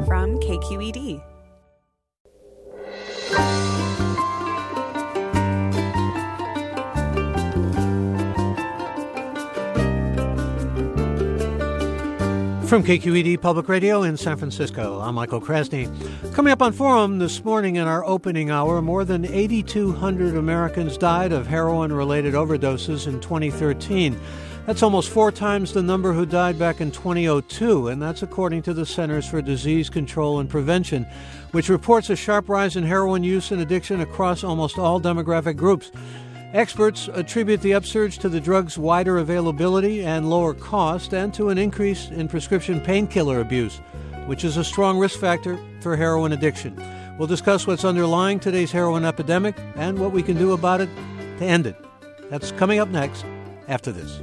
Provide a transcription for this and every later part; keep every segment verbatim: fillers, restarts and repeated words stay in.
from K Q E D. From K Q E D Public Radio in San Francisco, I'm Michael Krasny. Coming up on Forum this morning in our opening hour, more than eight thousand two hundred Americans died of heroin-related overdoses in twenty thirteen. That's almost four times the number who died back in two thousand two, and that's according to the Centers for Disease Control and Prevention, which reports a sharp rise in heroin use and addiction across almost all demographic groups. Experts attribute the upsurge to the drug's wider availability and lower cost and to an increase in prescription painkiller abuse, which is a strong risk factor for heroin addiction. We'll discuss what's underlying today's heroin epidemic and what we can do about it to end it. That's coming up next after this.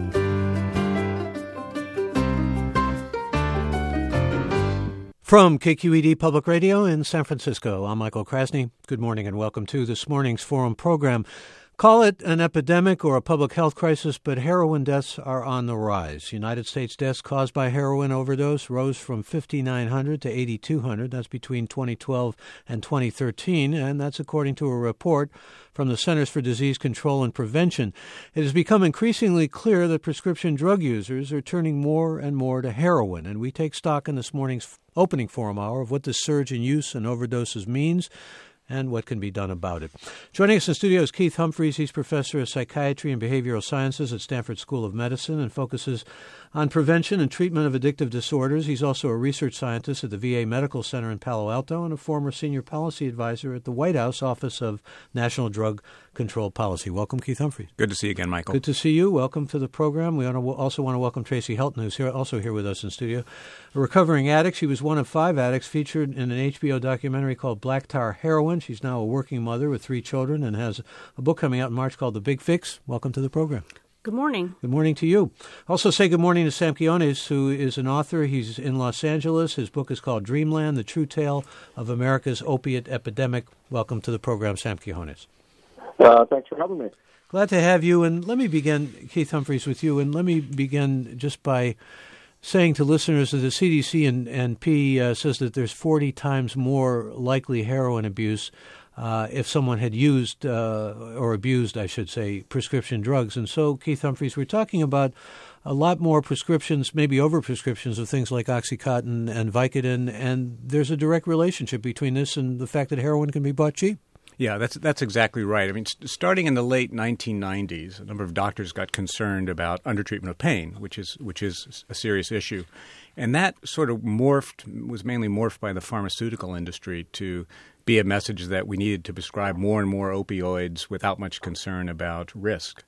From K Q E D Public Radio in San Francisco, I'm Michael Krasny. Good morning and welcome to this morning's Forum program. Call it an epidemic or a public health crisis, but heroin deaths are on the rise. United States deaths caused by heroin overdose rose from five thousand nine hundred to eight thousand two hundred. That's between twenty twelve and twenty thirteen, and that's according to a report from the Centers for Disease Control and Prevention. It has become increasingly clear that prescription drug users are turning more and more to heroin, and we take stock in this morning's opening forum hour of what this surge in use and overdoses means and what can be done about it. Joining us in studio is Keith Humphreys. He's professor of psychiatry and behavioral sciences at Stanford School of Medicine and focuses on prevention and treatment of addictive disorders. He's also a research scientist at the V A Medical Center in Palo Alto and a former senior policy advisor at the White House Office of National Drug Control Policy. Welcome, Keith Humphreys. Good to see you again, Michael. Good to see you. Welcome to the program. We also want to welcome Tracy Helton, who's here, also here with us in studio. A recovering addict. She was one of five addicts featured in an H B O documentary called Black Tar Heroin. She's now a working mother with three children and has a book coming out in March called The Big Fix. Welcome to the program. Good morning. Good morning to you. Also say good morning to Sam Quiones, who is an author. He's in Los Angeles. His book is called Dreamland, The True Tale of America's Opiate Epidemic. Welcome to the program, Sam Quiones. Uh, thanks for having me. Glad to have you. And let me begin, Keith Humphreys, with you. And let me begin just by saying to listeners that the C D C and, and P uh, says that there's forty times more likely heroin abuse Uh, if someone had used uh, or abused, I should say, prescription drugs. And so, Keith Humphreys, we're talking about a lot more prescriptions, maybe over-prescriptions of things like Oxycontin and Vicodin, and there's a direct relationship between this and the fact that heroin can be bought cheap. Yeah, that's that's exactly right. I mean, st- starting in the late nineteen nineties, a number of doctors got concerned about undertreatment of pain, which is which is a serious issue. And that sort of morphed, was mainly morphed by the pharmaceutical industry to be a message that we needed to prescribe more and more opioids without much concern about risk.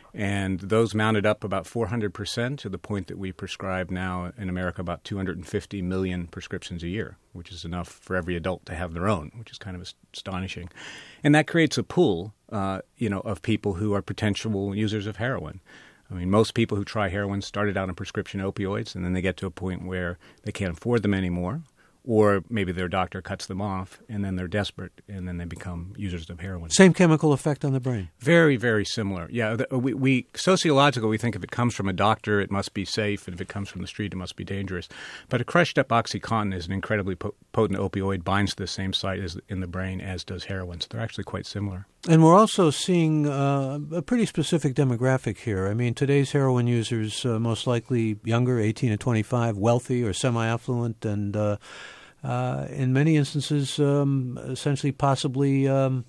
And those mounted up about four hundred percent to the point that we prescribe now in America about two hundred fifty million prescriptions a year, which is enough for every adult to have their own, which is kind of astonishing. And that creates a pool, uh, you know, of people who are potential users of heroin. I mean, most people who try heroin started out on prescription opioids, and then they get to a point where they can't afford them anymore, or maybe their doctor cuts them off, and then they're desperate, and then they become users of heroin. Same chemical effect on the brain. Very, very similar. Yeah, the, we, we sociological, we think if it comes from a doctor, it must be safe, and if it comes from the street, it must be dangerous. But a crushed-up OxyContin is an incredibly po- potent opioid, binds to the same site as in the brain as does heroin, so they're actually quite similar. And we're also seeing uh, a pretty specific demographic here. I mean, today's heroin users, uh, most likely younger, eighteen to twenty-five, wealthy or semi-affluent, and uh, uh, in many instances, um, essentially possibly, um,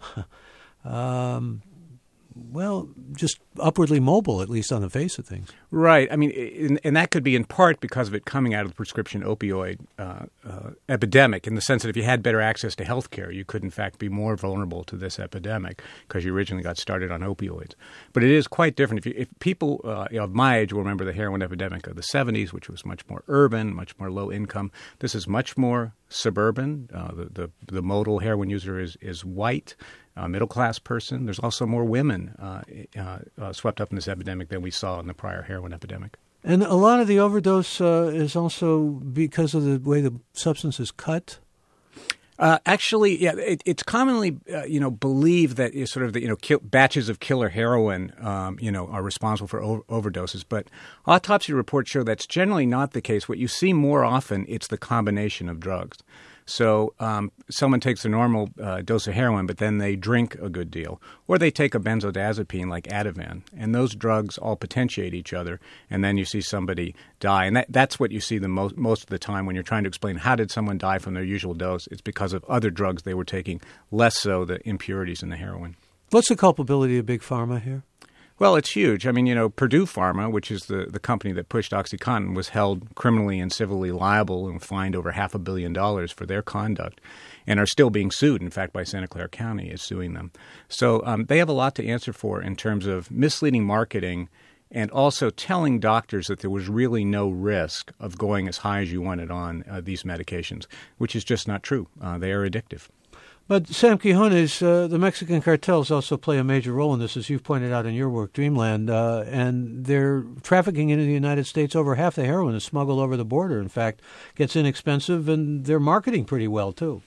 um, well, just upwardly mobile, at least on the face of things. Right. I mean, and, and that could be in part because of it coming out of the prescription opioid uh, uh, epidemic, in the sense that if you had better access to health care, you could, in fact, be more vulnerable to this epidemic because you originally got started on opioids. But it is quite different. If, you, if people uh, you know, of my age will remember the heroin epidemic of the seventies, which was much more urban, much more low income. This is much more suburban. Uh, the, the, the modal heroin user is, is white. Uh, middle-class person. There's also more women uh, uh, uh, swept up in this epidemic than we saw in the prior heroin epidemic. And a lot of the overdose uh, is also because of the way the substance is cut? Uh, actually, yeah, it, it's commonly, uh, you know, believed that you sort of the, you know, kill, batches of killer heroin, um, you know, are responsible for o- overdoses. But autopsy reports show that's generally not the case. What you see more often, it's the combination of drugs. So um, someone takes a normal uh, dose of heroin, but then they drink a good deal, or they take a benzodiazepine like Ativan, and those drugs all potentiate each other, and then you see somebody die. And that, that's what you see the most most of the time when you're trying to explain how did someone die from their usual dose. It's because of other drugs they were taking, less so the impurities in the heroin. What's the culpability of Big Pharma here? Well, it's huge. I mean, you know, Purdue Pharma, which is the, the company that pushed OxyContin, was held criminally and civilly liable and fined over half a billion dollars for their conduct and are still being sued. In fact, by Santa Clara County is suing them. So um, they have a lot to answer for in terms of misleading marketing and also telling doctors that there was really no risk of going as high as you wanted on uh, these medications, which is just not true. Uh, they are addictive. But Sam Quijones, uh, the Mexican cartels also play a major role in this, as you've pointed out in your work, Dreamland, uh, and they're trafficking into the United States. Over half the heroin is smuggled over the border. In fact, gets inexpensive, and they're marketing pretty well, too.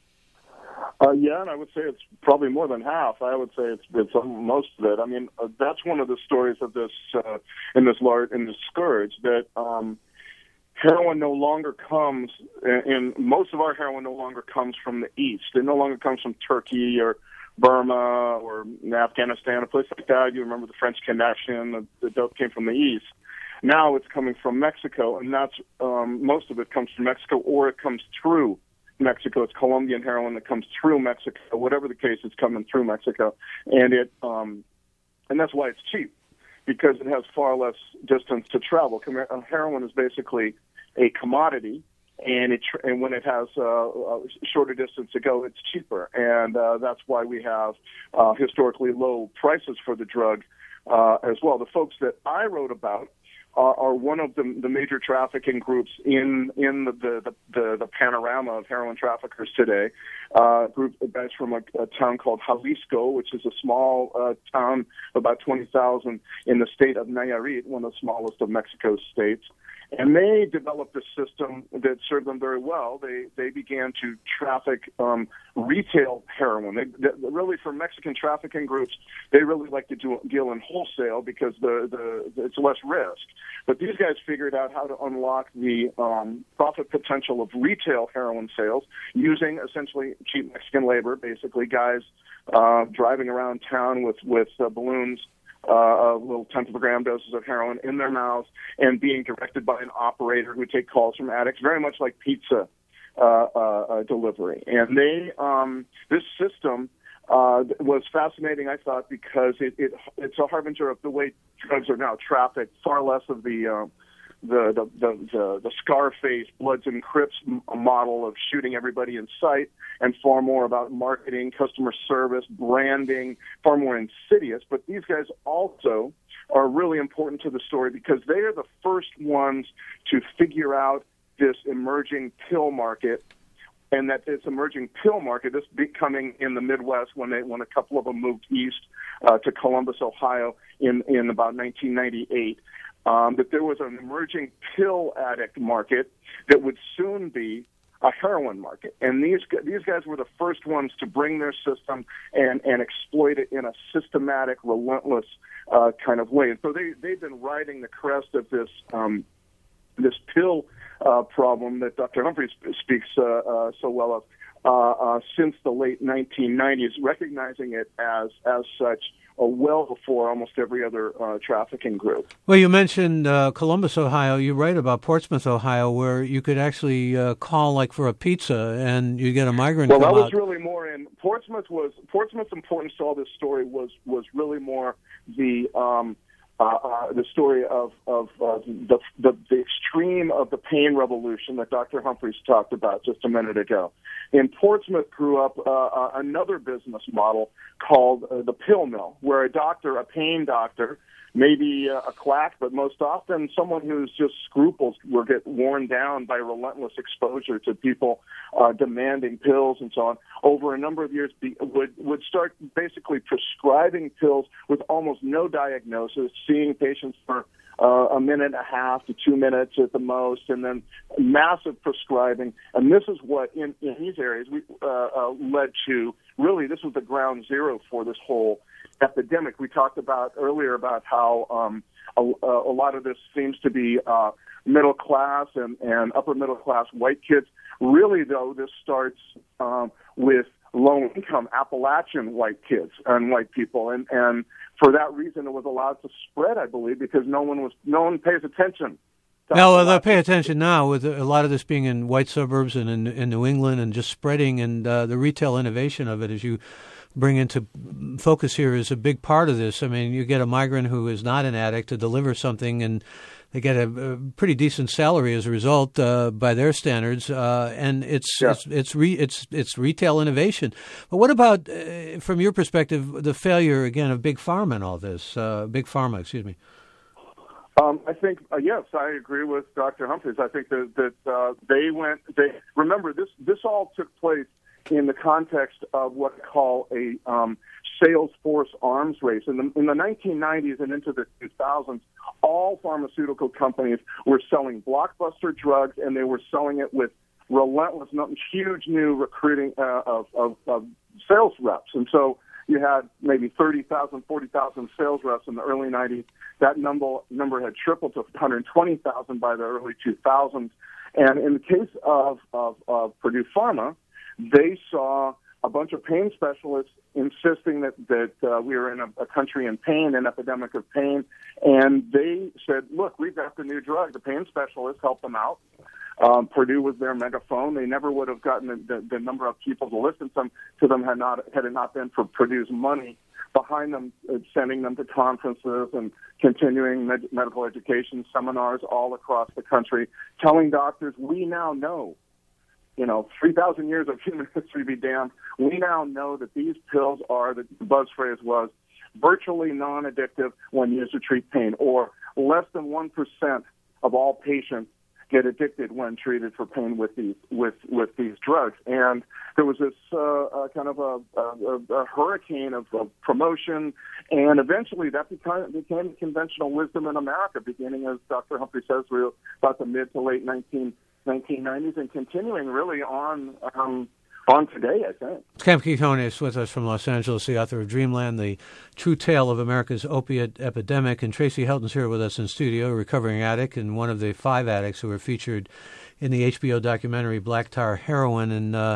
Uh, yeah, and I would say it's probably more than half. I would say it's, it's most of it. I mean, uh, that's one of the stories of this uh, in this large in this scourge that um, heroin no longer comes, and most of our heroin no longer comes from the East. It no longer comes from Turkey or Burma or Afghanistan, a place like that. You remember the French Connection, the, the dope came from the East. Now it's coming from Mexico, and that's um, most of it comes from Mexico, or it comes through Mexico. It's Colombian heroin that comes through Mexico. Whatever the case, it's coming through Mexico, and it um, and that's why it's cheap, because it has far less distance to travel. Heroin is basically a commodity, and it and when it has uh, a shorter distance to go, it's cheaper, and uh, that's why we have uh, historically low prices for the drug uh, as well. The folks that I wrote about are, are one of the, the major trafficking groups in in the the, the, the panorama of heroin traffickers today. Uh, group of guys from a, a town called Jalisco, which is a small uh, town, about twenty thousand in the state of Nayarit, one of the smallest of Mexico's states. And they developed a system that served them very well. They they began to traffic um, retail heroin. They, they, really, for Mexican trafficking groups, they really like to do, deal in wholesale because the, the it's less risk. But these guys figured out how to unlock the um, profit potential of retail heroin sales using essentially cheap Mexican labor, basically guys uh, driving around town with, with uh, balloons, Uh, little tenth of a gram doses of heroin in their mouths, and being directed by an operator who would take calls from addicts, very much like pizza uh, uh, uh, delivery. And they, um, this system uh, was fascinating, I thought, because it, it it's a harbinger of the way drugs are now trafficked. Far less of the uh, the, the the the the Scarface Bloods and Crips model of shooting everybody in sight, and far more about marketing, customer service, branding, far more insidious. But these guys also are really important to the story because they are the first ones to figure out this emerging pill market, and that this emerging pill market, this becoming in the Midwest when they when a couple of them moved east uh, to Columbus, Ohio, in in about nineteen ninety-eight. Um, that there was an emerging pill addict market that would soon be a heroin market. And these these guys were the first ones to bring their system and, and exploit it in a systematic, relentless uh, kind of way. And so they, they've been riding the crest of this um, this pill uh, problem that Doctor Humphreys speaks uh, uh, so well of uh, uh, since the late nineteen nineties, recognizing it as as such Uh, well before almost every other uh, trafficking group. Well, you mentioned uh, Columbus, Ohio. You write about Portsmouth, Ohio, where you could actually uh, call like for a pizza and you get a migrant. Well, come that was out. really more in Portsmouth. Was Portsmouth's importance to all this story was was really more the um, uh, uh, the story of of uh, the, the the extreme of the pain revolution that Doctor Humphreys talked about just a minute ago. In Portsmouth grew up uh, uh, another business model called uh, the pill mill, where a doctor, a pain doctor, maybe uh, a quack, but most often someone whose just scruples were get worn down by relentless exposure to people uh, demanding pills and so on, over a number of years be, would would start basically prescribing pills with almost no diagnosis, seeing patients for uh, a minute and a half to two minutes at the most, and then massive prescribing. And this is what, in, in these areas, we uh, uh, led to, really, this was the ground zero for this whole epidemic. We talked about earlier about how um, a, a lot of this seems to be uh, middle class and, and upper middle class white kids. Really, though, this starts um, with low-income Appalachian white kids and white people, and and for that reason, it was allowed to spread, I believe, because no one was no one pays attention. No, well, they'll pay attention now with a lot of this being in white suburbs and in, in New England and just spreading, and uh, the retail innovation of it, as you bring into focus here, is a big part of this. I mean, you get a migrant who is not an addict to deliver something, and they get a, a pretty decent salary as a result uh, by their standards, uh, and it's yeah. it's it's, re, it's it's retail innovation. But what about, uh, from your perspective, the failure again of Big Pharma and all this? Uh, Big Pharma, excuse me. Um, I think uh, yes, I agree with Doctor Humphreys. I think that that uh, they went. They remember this. This all took place in the context of what I call a um, sales force arms race. In the, in the nineteen nineties and into the two thousands, all pharmaceutical companies were selling blockbuster drugs, and they were selling it with relentless, huge new recruiting uh, of, of, of sales reps. And so you had maybe thirty thousand, forty thousand sales reps in the early nineties. That number, number had tripled to one hundred twenty thousand by the early two thousands. And in the case of, of, of Purdue Pharma, they saw a bunch of pain specialists insisting that, that uh, we were in a, a country in pain, an epidemic of pain, and they said, look, we've got the new drug. The pain specialists helped them out. Um, Purdue was their megaphone. They never would have gotten the, the, the number of people to listen to them, to them had, not, had it not been for Purdue's money behind them, uh, sending them to conferences and continuing med- medical education seminars all across the country, telling doctors, we now know, you know, three thousand years of human history be damned, we now know that these pills are, the buzz phrase was, virtually non-addictive when used to treat pain, or less than one percent of all patients get addicted when treated for pain with these with, with these drugs. And there was this uh, uh, kind of a, a, a hurricane of, of promotion, and eventually that became, became conventional wisdom in America, beginning, as Doctor Humphrey says, real, about the mid to late nineteen nineties, and continuing really on um, on today, I think. Cam Quintone is with us from Los Angeles, the author of Dreamland, The True Tale of America's Opiate Epidemic. And Tracy Helton's here with us in studio, recovering addict, and one of the five addicts who were featured in the H B O documentary Black Tar Heroin. And uh,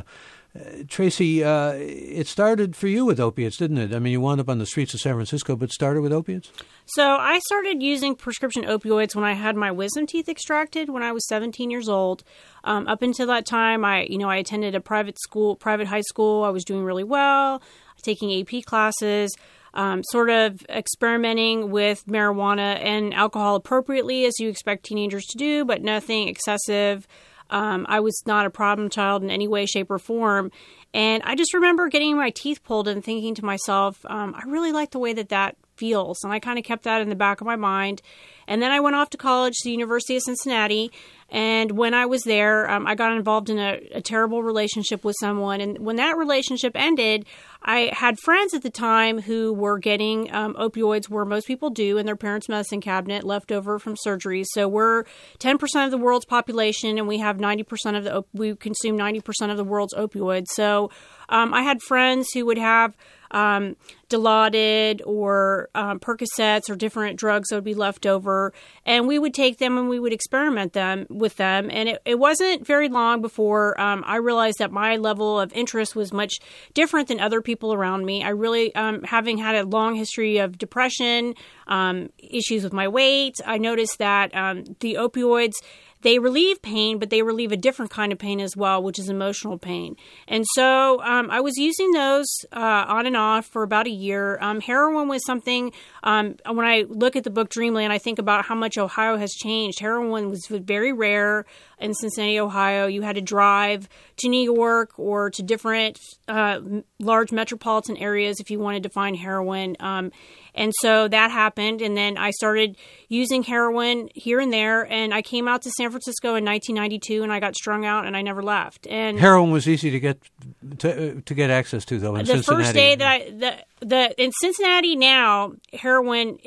Tracy, uh, it started for you with opiates, didn't it? I mean, you wound up on the streets of San Francisco, but started with opiates? So I started using prescription opioids when I had my wisdom teeth extracted when I was seventeen years old. Um, up until that time, I, you know, I attended a private school, private high school. I was doing really well, taking A P classes, um, sort of experimenting with marijuana and alcohol appropriately, as you expect teenagers to do, but nothing excessive. Um, I was not a problem child in any way, shape, or form. And I just remember getting my teeth pulled and thinking to myself, um, I really like the way that that feels. And I kind of kept that in the back of my mind. And then I went off to college to the University of Cincinnati. And when I was there, um, I got involved in a, a terrible relationship with someone. And when that relationship ended, I had friends at the time who were getting um, opioids, where most people do, in their parents' medicine cabinet, left over from surgeries. So we're ten percent of the world's population, and we have ninety percent of the op- we consume ninety percent of the world's opioids. So um, I had friends who would have um, Dilaudid or um, Percocets or different drugs that would be left over, and we would take them and we would experiment them with them. And it, it wasn't very long before um, I realized that my level of interest was much different than other people around me. I really, um, having had a long history of depression, um, issues with my weight, I noticed that um, the opioids, they relieve pain, but they relieve a different kind of pain as well, which is emotional pain. And so um, I was using those uh, on and off for about a year. Um, heroin was something, um, when I look at the book Dreamland, I think about how much Ohio has changed. Heroin was very rare in Cincinnati, Ohio. You had to drive to New York or to different uh, large metropolitan areas if you wanted to find heroin. Um, and so that happened. And then I started using heroin here and there. And I came out to San Francisco in nineteen ninety-two, and I got strung out, and I never left. And heroin was easy to get to, to get access to, though, in the Cincinnati. First day that I, the, the, in Cincinnati now, heroin is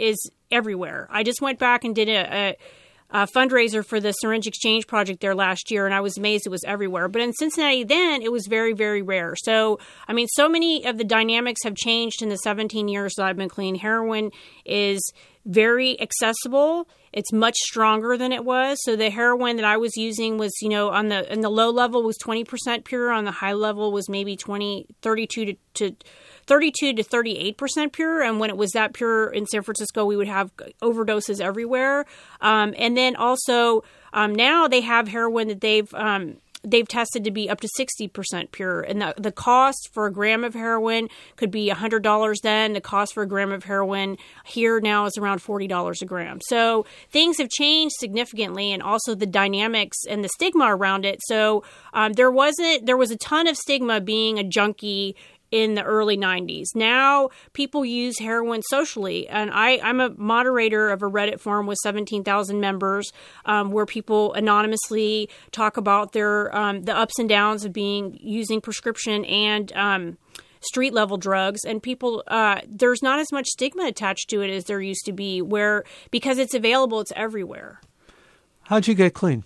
everywhere. I just went back and did a, a, a fundraiser for the Syringe Exchange Project there last year, and I was amazed it was everywhere. But in Cincinnati then, it was very, very rare. So, I mean, so many of the dynamics have changed in the seventeen years that I've been clean. Heroin is very accessible. It's much stronger than it was. So the heroin that I was using was, you know, on the in the low level was twenty percent pure. On the high level was maybe twenty, thirty-two to, to thirty-two to thirty-eight percent pure. And when it was that pure in San Francisco, we would have overdoses everywhere. Um, and then also um, now they have heroin that they've um, they've tested to be up to sixty percent pure. And the, the cost for a gram of heroin could be one hundred dollars then. The cost for a gram of heroin here now is around forty dollars a gram. So things have changed significantly, and also the dynamics and the stigma around it. So um, there wasn't there was a ton of stigma being a junkie in the early nineties. Now people use heroin socially. And I, I'm a moderator of a Reddit forum with seventeen thousand members um, where people anonymously talk about their um, the ups and downs of being using prescription and um, street level drugs. And people, uh, there's not as much stigma attached to it as there used to be, where because it's available, it's everywhere. How'd you get clean?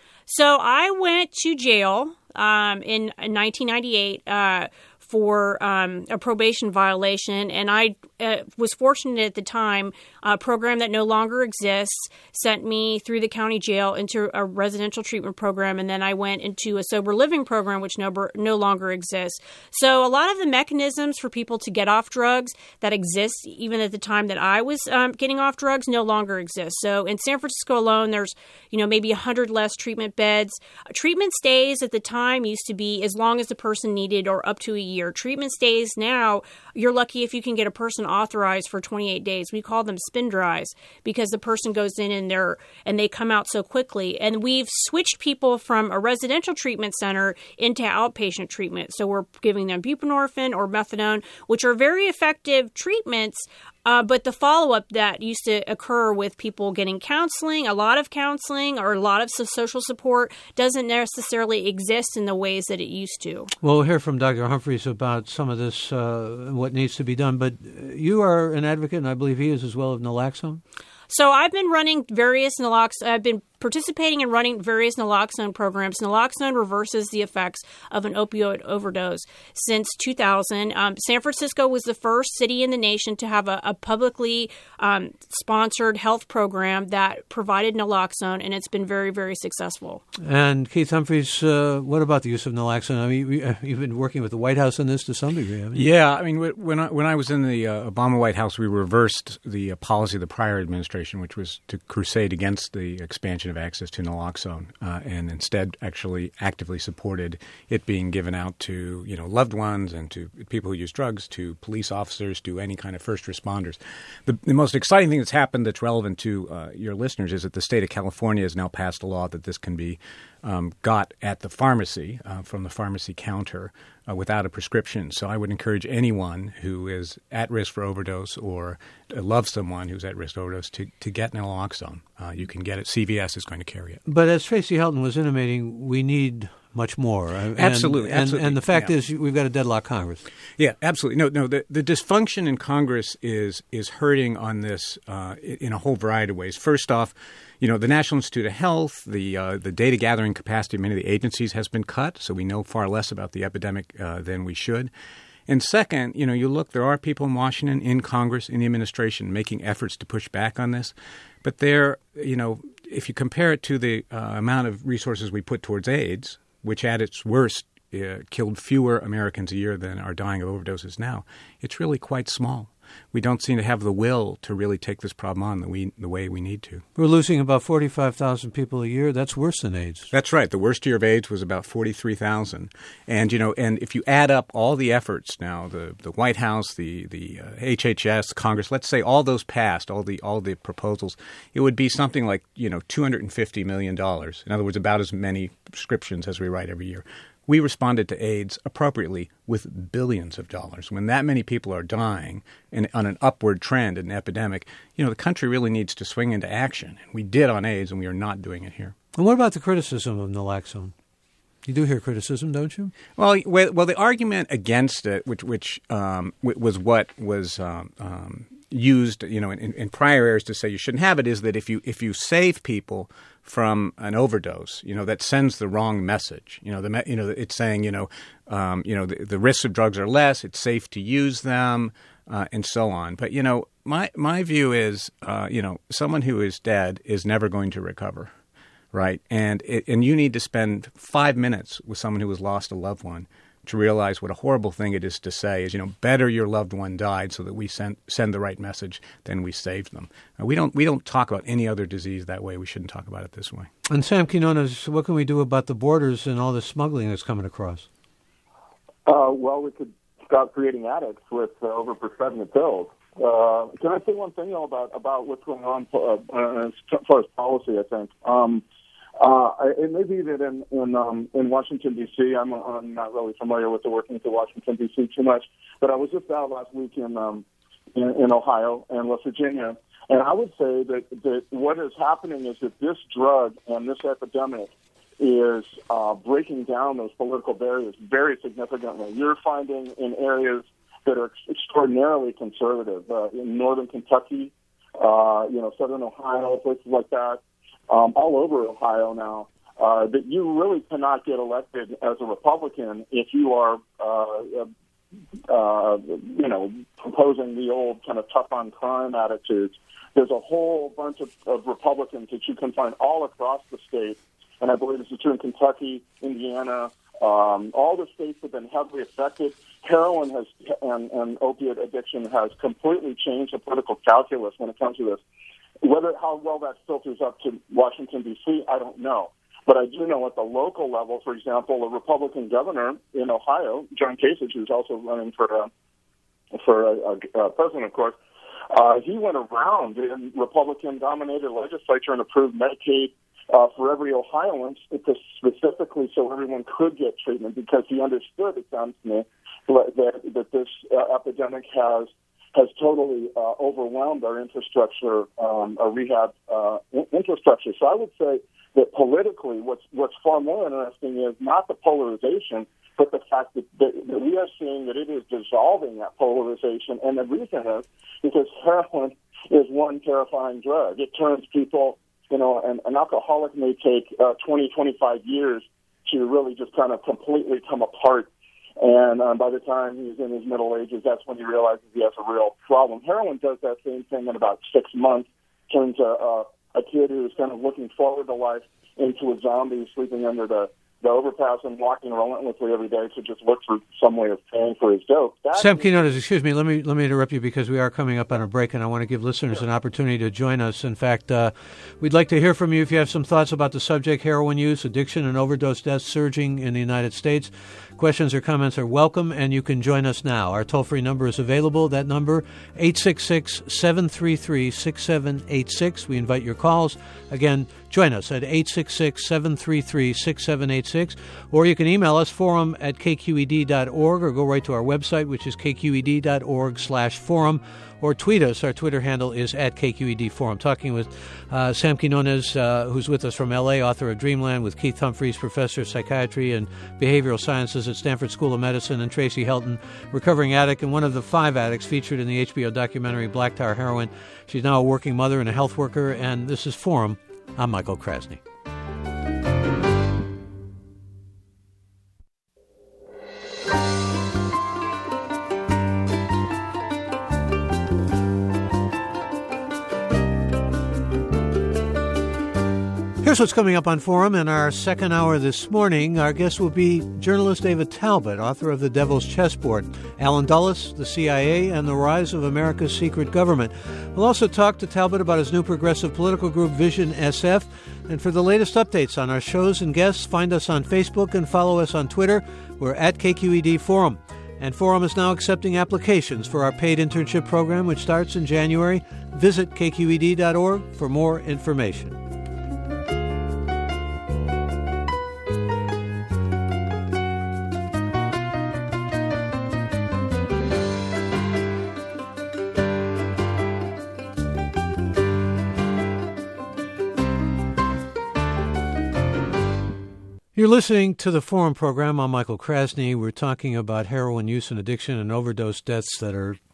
So I went to jail um, in nineteen ninety-eight uh, for um, a probation violation, and I uh, was fortunate at the time. A program that no longer exists sent me through the county jail into a residential treatment program, and then I went into a sober living program, which no, no longer exists. So a lot of the mechanisms for people to get off drugs that exist even at the time that I was um, getting off drugs no longer exist. So in San Francisco alone, there's you know maybe one hundred less treatment beds. Treatment stays at the time used to be as long as the person needed or up to a year. Treatment stays now, you're lucky if you can get a person authorized for twenty-eight days. We call them spin dries because the person goes in and they're and they come out so quickly. And we've switched people from a residential treatment center into outpatient treatment. So we're giving them buprenorphine or methadone, which are very effective treatments. Uh, but the follow-up that used to occur with people getting counseling, a lot of counseling or a lot of social support doesn't necessarily exist in the ways that it used to. Well, we'll hear from Doctor Humphreys about some of this, uh, what needs to be done. But you are an advocate, and I believe he is as well, of naloxone? So I've been running various naloxone. I've been participating in running various naloxone programs. Naloxone reverses the effects of an opioid overdose since two thousand. Um, San Francisco was the first city in the nation to have a, a publicly um, sponsored health program that provided naloxone, and it's been very, very successful. And Keith Humphreys, uh, what about the use of naloxone? I mean, we, uh, you've been working with the White House on this to some degree, haven't you? Yeah, I mean, when I, when I was in the uh, Obama White House, we reversed the uh, policy of the prior administration, which was to crusade against the expansion of access to naloxone, uh, and instead actually actively supported it being given out to, you know, loved ones and to people who use drugs, to police officers, to any kind of first responders. The, the most exciting thing that's happened that's relevant to uh, your listeners is that the state of California has now passed a law that this can be um, got at the pharmacy, uh, from the pharmacy counter, Uh, without a prescription. So I would encourage anyone who is at risk for overdose or uh, loves someone who's at risk for overdose to, to get naloxone. Uh, you can get it. C V S is going to carry it. But as Tracy Helton was intimating, we need much more. And, absolutely, and, absolutely. And the fact yeah. is we've got a deadlocked Congress. Yeah, absolutely. No, no. The, the dysfunction in Congress is is hurting on this uh, in a whole variety of ways. First off, you know, the National Institute of Health, the uh, the data gathering capacity of many of the agencies has been cut, so we know far less about the epidemic uh, than we should. And second, you know, you look, there are people in Washington, in Congress, in the administration making efforts to push back on this. But they're, you know, if you compare it to the uh, amount of resources we put towards AIDS, which at its worst uh, killed fewer Americans a year than are dying of overdoses now, it's really quite small. We don't seem to have the will to really take this problem on the, we, the way we need to. We're losing about forty-five thousand people a year. That's worse than AIDS. That's right. The worst year of AIDS was about forty-three thousand. And, you know, and if you add up all the efforts now, the, the White House, the, the uh, H H S, Congress, let's say all those passed, all the all the proposals, it would be something like, you know, two hundred fifty million dollars. In other words, about as many prescriptions as we write every year. We responded to AIDS appropriately with billions of dollars. When that many people are dying and on an upward trend in an epidemic, you know, the country really needs to swing into action. And we did on AIDS, and we are not doing it here. And what about the criticism of naloxone? You do hear criticism, don't you? Well, well, the argument against it, which which um, was what was um, um, used, you know, in, in prior eras to say you shouldn't have it is that if you if you save people from an overdose, you know, that sends the wrong message. You know, the you know it's saying, you know, um, you know, the, the risks of drugs are less. It's safe to use them, uh, and so on. But you know, my my view is, uh, you know, someone who is dead is never going to recover, right? And it, and you need to spend five minutes with someone who has lost a loved one to realize what a horrible thing it is to say is, you know, better your loved one died so that we send send the right message than we saved them. Uh, we don't we don't talk about any other disease that way. We shouldn't talk about it this way. And Sam Quinones, what can we do about the borders and all the smuggling that's coming across? Uh, well, we could stop creating addicts with uh, overprescribing the pills. Uh, can I say one thing though, about about what's going on uh, as far as policy? I think. Um, Uh, it may be that in in, um, in Washington, D C, I'm, I'm not really familiar with the workings of Washington, D C too much, but I was just out last week in, um, in, in Ohio and West Virginia, and I would say that, that what is happening is that this drug and this epidemic is uh, breaking down those political barriers very significantly. You're finding in areas that are extraordinarily conservative, uh, in northern Kentucky, uh, you know, southern Ohio, places like that. Um, all over Ohio now, uh, that you really cannot get elected as a Republican if you are, uh, uh, you know, proposing the old kind of tough on crime attitudes. There's a whole bunch of, of Republicans that you can find all across the state, and I believe this is true in Kentucky, Indiana, um, all the states have been heavily affected. Heroin has and, and opiate addiction has completely changed the political calculus when it comes to this. Whether how well that filters up to Washington, D C, I don't know. But I do know at the local level, for example, a Republican governor in Ohio, John Kasich, who's also running for uh, for a, a, a president, of course, uh, he went around in Republican-dominated legislature and approved Medicaid uh, for every Ohioan, specifically so everyone could get treatment because he understood, it sounds to me, that, that this uh, epidemic has has totally uh, overwhelmed our infrastructure, um, our rehab uh, infrastructure. So I would say that politically, what's what's far more interesting is not the polarization, but the fact that, that, that we are seeing that it is dissolving that polarization. And the reason is because heroin is one terrifying drug. It turns people, you know, an, an alcoholic may take uh, twenty, twenty-five years to really just kind of completely come apart. And um, by the time he's in his middle ages, that's when he realizes he has a real problem. Heroin does that same thing in about six months, turns a, a, a kid who's kind of looking forward to life into a zombie sleeping under the, the overpass and walking relentlessly every day to just look for some way of paying for his dope. That Sam Quinones, excuse me, let me let me interrupt you because we are coming up on a break and I want to give listeners an opportunity to join us. In fact, uh, we'd like to hear from you if you have some thoughts about the subject, heroin use, addiction, and overdose deaths surging in the United States. Questions or comments are welcome, and you can join us now. Our toll-free number is available. That number, eight six six, seven three three, six seven eight six. We invite your calls. Again, join us at eight six six, seven three three, six seven eight six. Or you can email us, forum at k q e d dot org, or go right to our website, which is k q e d dot org slash forum. Or tweet us. Our Twitter handle is at K Q E D Forum. Talking with uh, Sam Quinones, uh, who's with us from L A, author of Dreamland, with Keith Humphreys, professor of psychiatry and behavioral sciences at Stanford School of Medicine, and Tracy Helton, recovering addict and one of the five addicts featured in the H B O documentary Black Tar Heroin. She's now a working mother and a health worker, and this is Forum. I'm Michael Krasny. Here's what's coming up on Forum in our second hour this morning. Our guest will be journalist David Talbot, author of The Devil's Chessboard, Alan Dulles, the C I A, and the Rise of America's Secret Government. We'll also talk to Talbot about his new progressive political group, Vision S F. And for the latest updates on our shows and guests, find us on Facebook and follow us on Twitter. We're at K Q E D Forum. And Forum is now accepting applications for our paid internship program, which starts in January. Visit k q e d dot org for more information. You're listening to the Forum program. I'm Michael Krasny. We're talking about heroin use and addiction and overdose deaths that are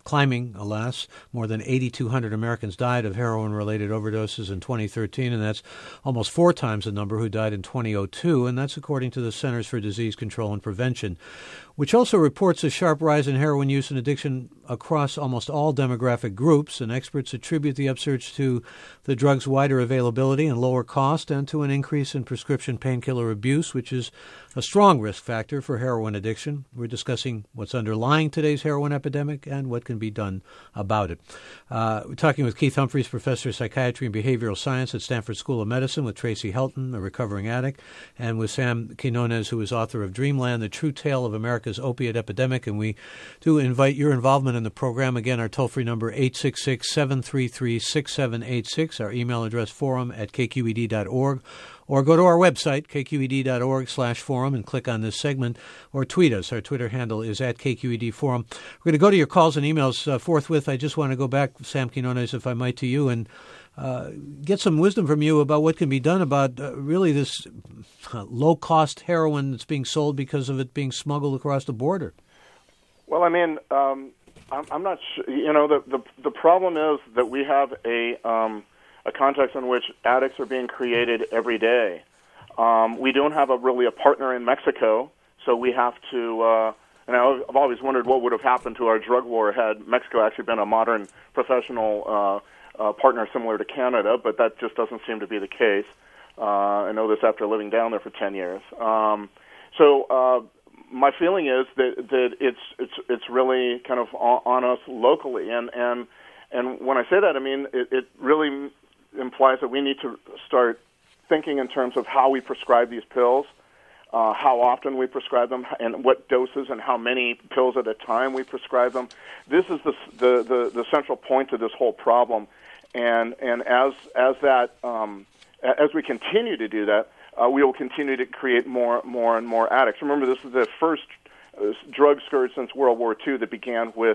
climbing, alas. More than eight thousand two hundred Americans died of heroin-related overdoses in twenty thirteen, and that's almost four times the number who died in twenty oh two, and that's according to the Centers for Disease Control and Prevention, which also reports a sharp rise in heroin use and addiction across almost all demographic groups, and experts attribute the upsurge to the drug's wider availability and lower cost and to an increase in prescription painkiller abuse, which is a strong risk factor for heroin addiction. We're discussing what's underlying today's heroin epidemic and what can be done about it. Uh, we're talking with Keith Humphreys, professor of psychiatry and behavioral science at Stanford School of Medicine, with Tracy Helton, a recovering addict, and with Sam Quinones, who is author of Dreamland, The True Tale of America's Opiate Epidemic. And we do invite your involvement in the program. Again, our toll-free number, eight six six, seven three three, six seven eight six, our email address, forum at k q e d dot org. Or go to our website, k q e d dot org slash forum, and click on this segment, or tweet us. Our Twitter handle is at K Q E D Forum. We're going to go to your calls and emails uh, forthwith. I just want to go back, Sam Quinones, if I might, to you, and uh, get some wisdom from you about what can be done about uh, really this uh, low-cost heroin that's being sold because of it being smuggled across the border. Well, I mean, um, I'm, I'm not sure. You know, the, the, the problem is that we have a... Um, a context in which addicts are being created every day. Um, we don't have a really a partner in Mexico, so we have to, uh, and I've always wondered what would have happened to our drug war had Mexico actually been a modern professional uh, uh, partner similar to Canada, but that just doesn't seem to be the case. Uh, I know this after living down there for ten years. Um, so uh, my feeling is that, that it's, it's, it's really kind of on, on us locally, and, and, and when I say that, I mean, it, it really implies that we need to start thinking in terms of how we prescribe these pills, uh, how often we prescribe them, and what doses and how many pills at a time we prescribe them. This is the the, the, the central point to this whole problem, and and as as that um, as we continue to do that, uh, we will continue to create more more and more addicts. Remember, this is the first uh, drug scourge since World War Two that began with.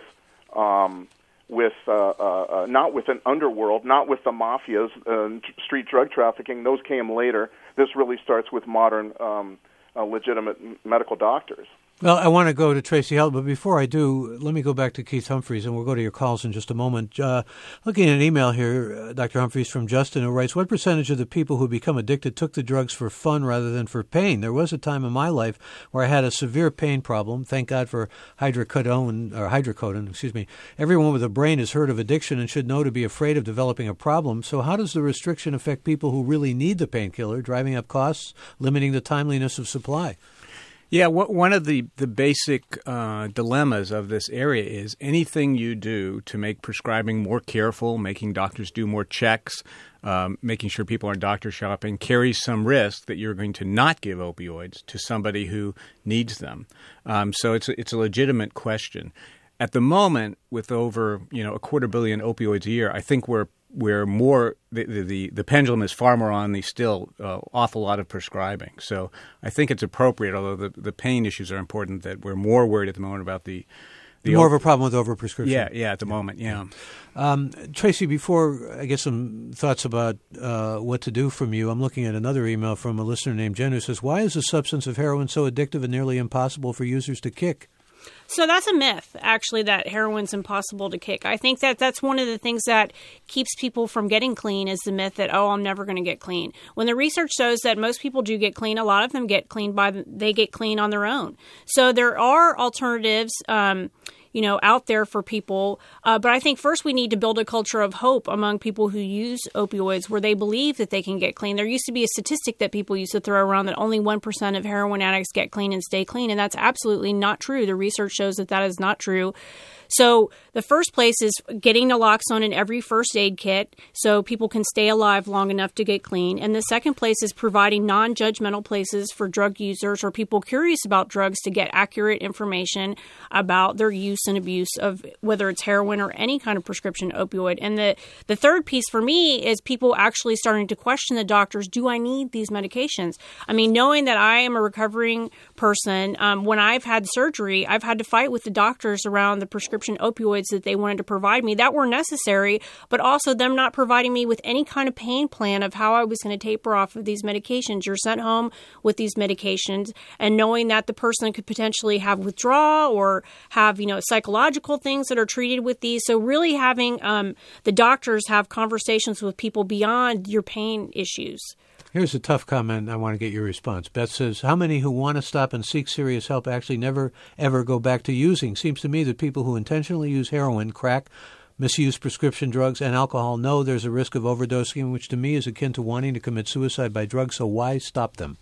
Um, with uh, uh, not with an underworld, not with the mafias, uh, street drug trafficking. Those came later. This really starts with modern, um, uh, legitimate medical doctors. Well, I want to go to Tracy Helton, but before I do, let me go back to Keith Humphreys, and we'll go to your calls in just a moment. Uh, looking at an email here, uh, Doctor Humphreys, from Justin, who writes, what percentage of the people who become addicted took the drugs for fun rather than for pain? There was a time in my life where I had a severe pain problem. Thank God for hydrocodone, or hydrocodone, excuse me. Everyone with a brain has heard of addiction and should know to be afraid of developing a problem. So how does the restriction affect people who really need the painkiller, driving up costs, limiting the timeliness of supply? Yeah, what, one of the, the basic uh, dilemmas of this area is anything you do to make prescribing more careful, making doctors do more checks, um, making sure people aren't doctor shopping, carries some risk that you're going to not give opioids to somebody who needs them. Um, so it's a, it's a legitimate question. At the moment, with over you know a quarter billion opioids a year, I think we're we're more the the, the pendulum is far more on the still uh, awful lot of prescribing. So I think it's appropriate, although the, the pain issues are important, that we're more worried at the moment about the the more op- of a problem with overprescription. Yeah, yeah, at the moment, yeah. Um, Tracy, before I get some thoughts about uh, what to do from you, I'm looking at another email from a listener named Jen who says, "Why is the substance of heroin so addictive and nearly impossible for users to kick?" So that's a myth, actually, that heroin's impossible to kick. I think that that's one of the things that keeps people from getting clean is the myth that, oh, I'm never going to get clean. When the research shows that most people do get clean, a lot of them get clean by they get clean on their own. So there are alternatives, um, you know, out there for people. Uh, but I think first we need to build a culture of hope among people who use opioids where they believe that they can get clean. There used to be a statistic that people used to throw around that only one percent of heroin addicts get clean and stay clean. And that's absolutely not true. The research shows that that is not true. So the first place is getting naloxone in every first aid kit so people can stay alive long enough to get clean. And the second place is providing non-judgmental places for drug users or people curious about drugs to get accurate information about their use and abuse of whether it's heroin or any kind of prescription opioid. And the, the third piece for me is people actually starting to question the doctors, do I need these medications? I mean, knowing that I am a recovering person, um, when I've had surgery, I've had to fight with the doctors around the prescription opioids that they wanted to provide me that were necessary, but also them not providing me with any kind of pain plan of how I was going to taper off of these medications. You're sent home with these medications and knowing that the person could potentially have withdrawal or have, you know, psychological things that are treated with these. So really having um, the doctors have conversations with people beyond your pain issues. Here's a tough comment. I want to get your response. Beth says, how many who want to stop and seek serious help actually never, ever go back to using? Seems to me that people who intentionally use heroin, crack, misuse prescription drugs, and alcohol know there's a risk of overdosing, which to me is akin to wanting to commit suicide by drugs. So why stop them?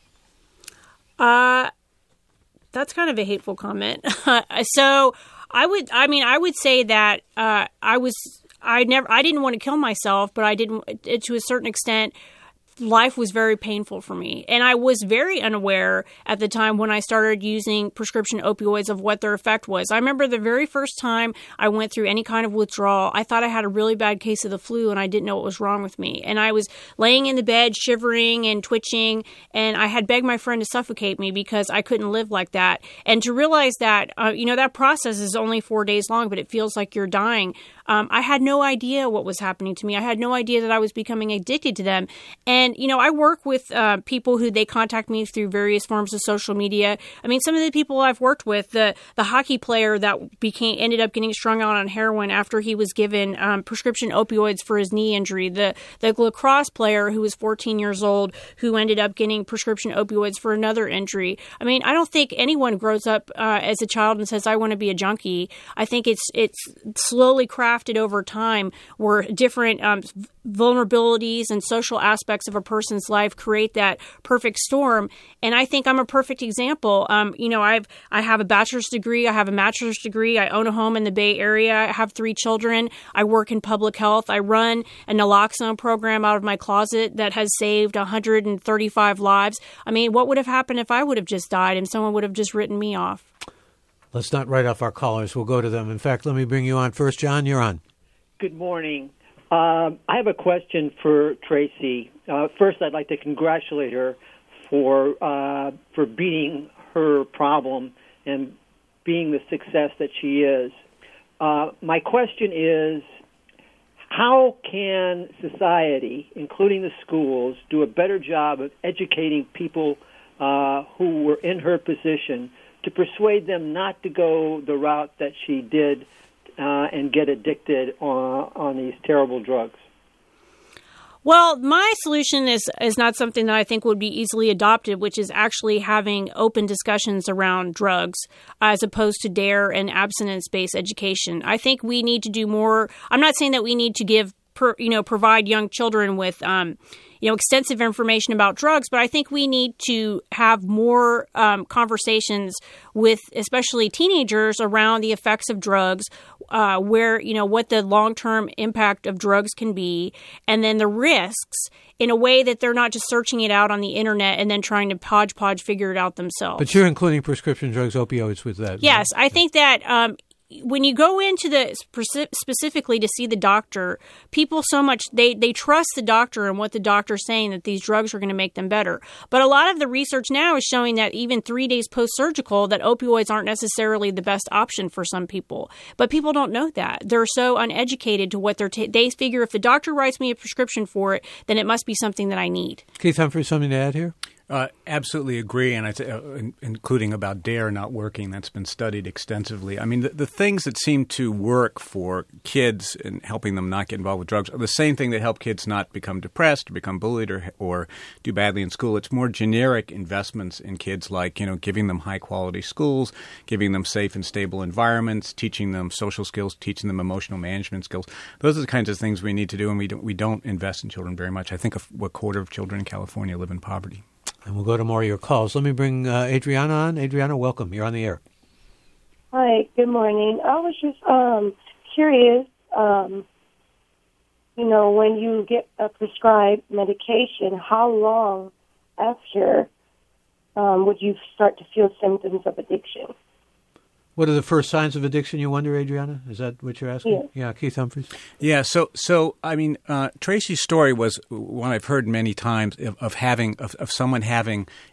Uh, that's kind of a hateful comment. so I would, I mean, I would say that uh, I was, I never, I didn't want to kill myself, but I didn't, to a certain extent, life was very painful for me. And I was very unaware at the time when I started using prescription opioids of what their effect was. I remember the very first time I went through any kind of withdrawal, I thought I had a really bad case of the flu and I didn't know what was wrong with me. And I was laying in the bed shivering and twitching, and I had begged my friend to suffocate me because I couldn't live like that. And to realize that, uh, you know, that process is only four days long, but it feels like you're dying. Um, I had no idea what was happening to me. I had no idea that I was becoming addicted to them. And, you know, I work with uh, people who they contact me through various forms of social media. I mean, some of the people I've worked with, the the hockey player that became ended up getting strung out on heroin after he was given um, prescription opioids for his knee injury, the, the lacrosse player who was fourteen years old who ended up getting prescription opioids for another injury. I mean, I don't think anyone grows up uh, as a child and says, I want to be a junkie. I think it's, it's slowly crafted over time where different um, vulnerabilities and social aspects of a person's life create that perfect storm. And I think I'm a perfect example. Um, you know, I've I have a bachelor's degree. I have a master's degree. I own a home in the Bay Area. I have three children. I work in public health. I run a naloxone program out of my closet that has saved one hundred thirty-five lives. I mean, what would have happened if I would have just died and someone would have just written me off? Let's not write off our callers. We'll go to them. In fact, let me bring you on first. John, you're on. Good morning. Uh, I have a question for Tracy. Uh, first, I'd like to congratulate her for uh, for beating her problem and being the success that she is. Uh, my question is, how can society, including the schools, do a better job of educating people uh, who were in her position to persuade them not to go the route that she did uh, and get addicted on, on these terrible drugs? Well, my solution is is not something that I think would be easily adopted, which is actually having open discussions around drugs as opposed to dare and abstinence-based education. I think we need to do more. I'm not saying that we need to give, per, you know, provide young children with, um, you know, extensive information about drugs, but I think we need to have more um, conversations with especially teenagers around the effects of drugs, uh, where, you know, what the long-term impact of drugs can be, and then the risks in a way that they're not just searching it out on the internet and then trying to hodgepodge figure it out themselves. But you're including prescription drugs, opioids with that. Yes, right? I think that um, when you go into the specifically to see the doctor, people so much, they, they trust the doctor and what the doctor's saying that these drugs are going to make them better. But a lot of the research now is showing that even three days post-surgical, that opioids aren't necessarily the best option for some people. But people don't know that. They're so uneducated to what they're, ta- they figure if the doctor writes me a prescription for it, then it must be something that I need. Keith Humphrey, something to add here? Uh, absolutely agree, and I th- uh, in- including about DARE not working. That's been studied extensively. I mean, the, the things that seem to work for kids and helping them not get involved with drugs are the same thing that help kids not become depressed or become bullied or or do badly in school. It's more generic investments in kids, like, you know, giving them high-quality schools, giving them safe and stable environments, teaching them social skills, teaching them emotional management skills. Those are the kinds of things we need to do, and we don't, we don't invest in children very much. I think a, a quarter of children in California live in poverty. And we'll go to more of your calls. Let me bring uh, Adriana on. Adriana, welcome. You're on the air. Hi, good morning. I was just um, curious, um, you know, when you get a prescribed medication, how long after um, would you start to feel symptoms of addiction? What are the first signs of addiction, you wonder, Adriana? Is that what you're asking? Yeah. Yeah, Keith Humphreys? Yeah, so, so I mean, uh, Tracy's story was one I've heard many times of, of having of, of someone having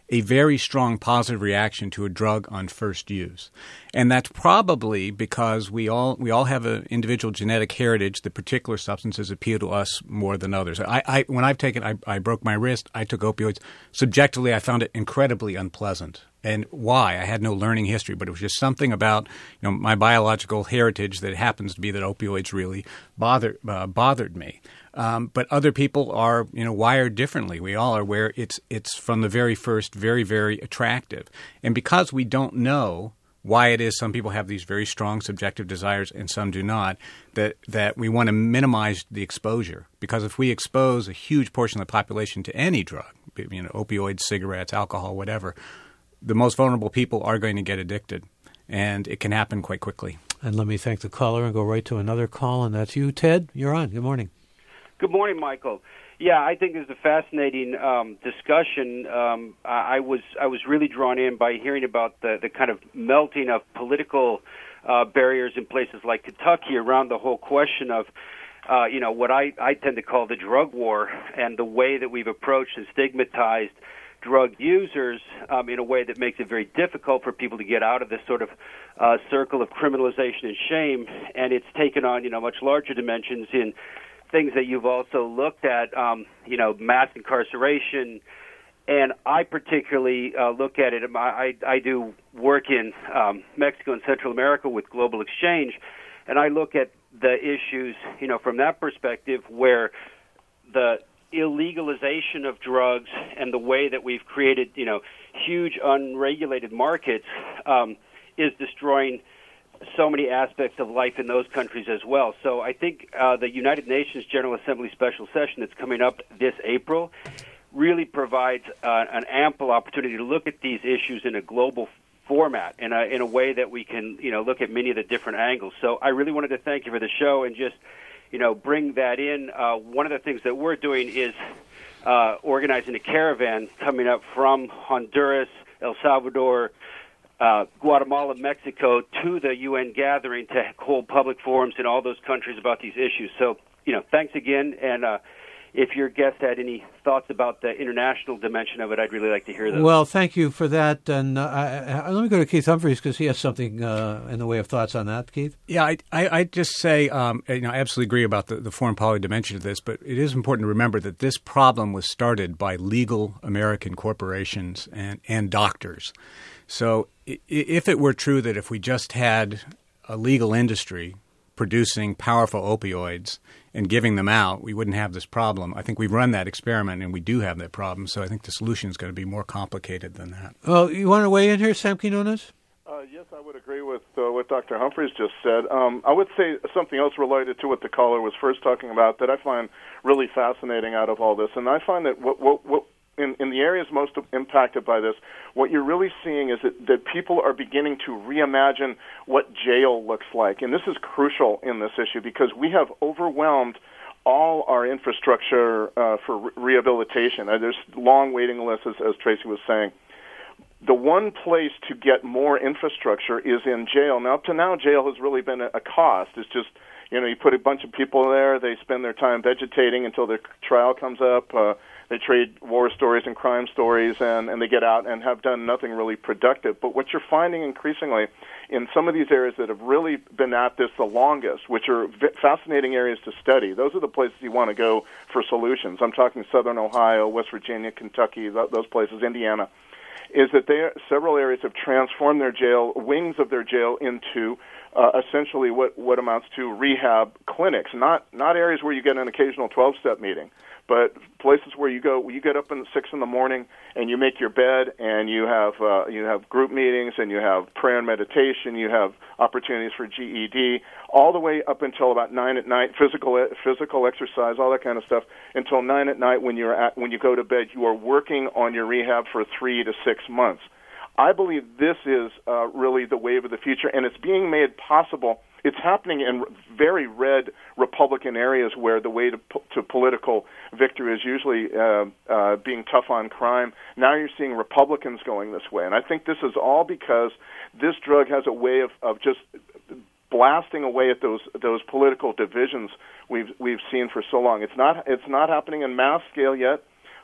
a very strong positive reaction to a drug on first use. And that's probably because we all we all have an individual genetic heritage that particular substances appeal to us more than others. I, I when I've taken, I, I broke my wrist, I took opioids. Subjectively, I found it incredibly unpleasant. And why? I had no learning history, but it was just something about, you know, my biological heritage that happens to be that opioids really bother, uh, bothered me. Um, but other people are, you know, wired differently. We all are, where it's it's from the very first very, very attractive. And because we don't know why it is some people have these very strong subjective desires and some do not, that, that we want to minimize the exposure. Because if we expose a huge portion of the population to any drug, you know, opioids, cigarettes, alcohol, whatever, the most vulnerable people are going to get addicted, and it can happen quite quickly. And let me thank the caller and go right to another call, and that's you, Ted. You're on. Good morning. Good morning, Michael. Yeah, I think this is a fascinating um, discussion. Um, I, I was I was really drawn in by hearing about the, the kind of melting of political uh, barriers in places like Kentucky around the whole question of, uh, you know, what I, I tend to call the drug war, and the way that we've approached and stigmatized drug users um, in a way that makes it very difficult for people to get out of this sort of uh, circle of criminalization and shame. And it's taken on, you know, much larger dimensions in things that you've also looked at, um, you know, mass incarceration. And I particularly uh, look at it, I, I do work in um, Mexico and Central America with Global Exchange, and I look at the issues, you know, from that perspective, where the illegalization of drugs and the way that we've created, you know, huge unregulated markets um, is destroying so many aspects of life in those countries as well. So I think uh, the United Nations General Assembly special session that's coming up this April really provides uh, an ample opportunity to look at these issues in a global format, in a, in a way that we can, you know, look at many of the different angles. So I really wanted to thank you for the show and just, you know, bring that in. Uh, one of the things that we're doing is uh, organizing a caravan coming up from Honduras, El Salvador, uh, Guatemala, Mexico, to the U N gathering to hold public forums in all those countries about these issues. So, you know, thanks again. And uh, if your guest had any thoughts about the international dimension of it, I'd really like to hear those. Well, thank you for that. And uh, I, I, let me go to Keith Humphreys because he has something uh, in the way of thoughts on that. Keith? Yeah, I, I, I just say, um, you know, I absolutely agree about the, the foreign policy dimension of this, but it is important to remember that this problem was started by legal American corporations and, and doctors. So if it were true that if we just had a legal industry producing powerful opioids and giving them out, we wouldn't have this problem. I think we've run that experiment and we do have that problem. So I think the solution is going to be more complicated than that. Well, you want to weigh in here, Sam Quinones? Uh, yes, I would agree with uh, what Doctor Humphreys just said. Um, I would say something else related to what the caller was first talking about that I find really fascinating out of all this. And I find that what, what, what in, in the areas most impacted by this, what you're really seeing is that, that people are beginning to reimagine what jail looks like. And this is crucial in this issue because we have overwhelmed all our infrastructure uh, for re- rehabilitation. Uh, there's long waiting lists, as, as Tracy was saying. The one place to get more infrastructure is in jail. Now, up to now, jail has really been a, a cost. It's just, you know, you put a bunch of people there, they spend their time vegetating until their trial comes up, uh, they trade war stories and crime stories, and, and they get out and have done nothing really productive. But what you're finding increasingly in some of these areas that have really been at this the longest, which are v- fascinating areas to study, those are the places you want to go for solutions. I'm talking Southern Ohio, West Virginia, Kentucky, th- those places, Indiana, is that they, several areas have transformed their jail, wings of their jail, into uh, essentially what, what amounts to rehab clinics, not not areas where you get an occasional twelve-step meeting, but places where you go, you get up at six in the morning and you make your bed, and you have uh, you have group meetings, and you have prayer and meditation, you have opportunities for G E D, all the way up until about nine at night, physical physical exercise, all that kind of stuff, until nine at night when you're at when you go to bed. You are working on your rehab for three to six months. I believe this is uh, really the wave of the future, and it's being made possible. It's happening in very red Republican areas where the way to, to political victory is usually uh, uh, being tough on crime. Now you're seeing Republicans going this way, and I think this is all because this drug has a way of, of just blasting away at those those political divisions we've we've seen for so long. It's not it's not happening in mass scale yet,